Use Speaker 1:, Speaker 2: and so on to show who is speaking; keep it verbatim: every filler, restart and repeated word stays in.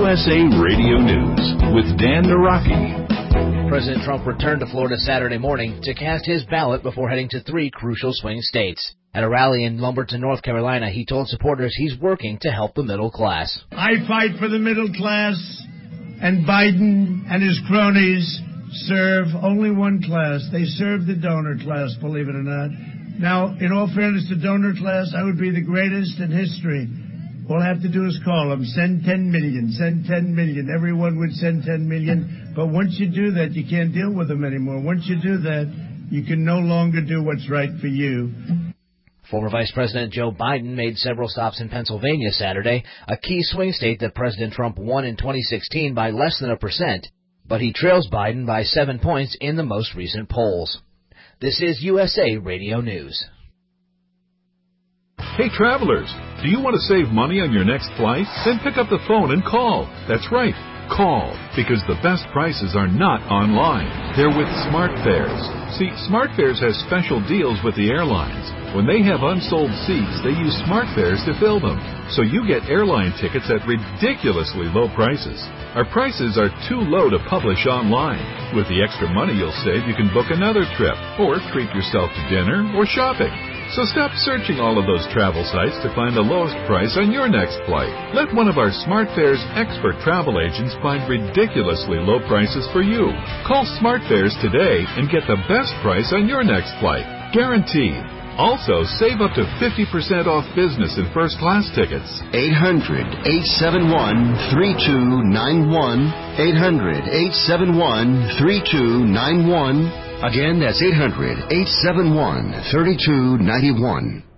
Speaker 1: S A Radio News with Dan Naraki.
Speaker 2: President Trump returned to Florida Saturday morning to cast his ballot before heading to three crucial swing states. At a rally in Lumberton, North Carolina, he told supporters he's working to help the middle class.
Speaker 3: I fight for the middle class, and Biden and his cronies serve only one class. They serve the donor class, believe it or not. Now, in all fairness, the donor class, I would be the greatest in history. All I have to do is call them, send ten million, send ten million. Everyone would send ten million. But once you do that, you can't deal with them anymore. Once you do that, you can no longer do what's right for you.
Speaker 2: Former Vice President Joe Biden made several stops in Pennsylvania Saturday, a key swing state that President Trump won in twenty sixteen by less than a percent. But he trails Biden by seven points in the most recent polls. This is U S A Radio News.
Speaker 1: Hey, travelers, do you want to save money on your next flight? Then pick up the phone and call. That's right, call, because the best prices are not online. They're with SmartFares. See, SmartFares has special deals with the airlines. When they have unsold seats, they use SmartFares to fill them. So you get airline tickets at ridiculously low prices. Our prices are too low to publish online. With the extra money you'll save, you can book another trip, or treat yourself to dinner or shopping. So stop searching all of those travel sites to find the lowest price on your next flight. Let one of our SmartFares expert travel agents find ridiculously low prices for you. Call SmartFares today and get the best price on your next flight. Guaranteed. Also, save up to fifty percent off business and first class tickets.
Speaker 4: eight hundred, eight seven one, three two nine one. eight hundred, eight seven one, three two nine one. Again, that's eight hundred, eight seven one, three two nine one.